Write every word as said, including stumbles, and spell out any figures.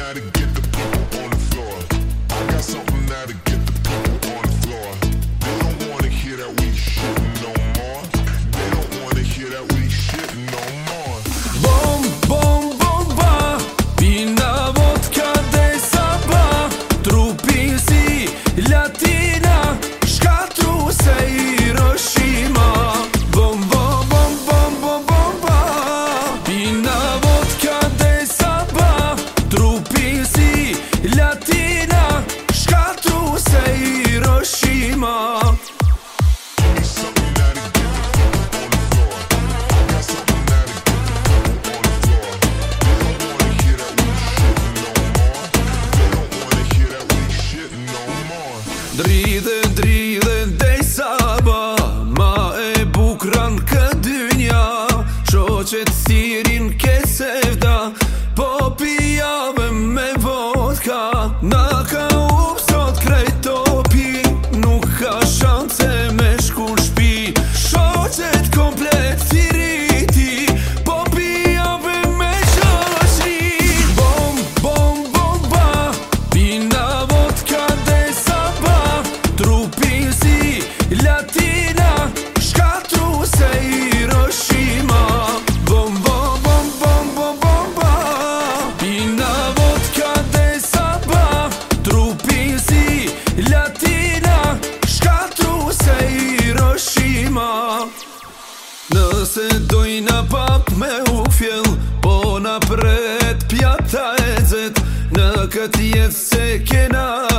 now to get the people on the floor. I got something now to get the people on the floor. They don't wanna hear that we shitting no more. They don't wanna hear that we shitting no more. Bom, bom, bomba, vina, vodka, de saba, trupi si, latina, shkatru se Hiroshima. Bom, bom, bom, bom, bom, bomba, vina, vodka, de saba, trupi si, latina, shkatru se Hiroshima. Dridhe, dridhe, dej saba, ma e bukran këtë dynja. Shoqet stirin ke sevda, po pijave me vodka. Na ka up sot krejt topi, nuk ka shance me shku n'shpi. Shoqet komplet si riti, po pijave me shoqni. Bom, bom, bomba, pina vodka de saba, trupi si latina, shkatru se Hiroshima. Bom, bom, bom, bom, bom, bomba, pina vodka de saba, trupi si latina, shkatru se Hiroshima. Nëse dojna pap me u fjell, po na pret pjata e zet, në këtë jetë se kena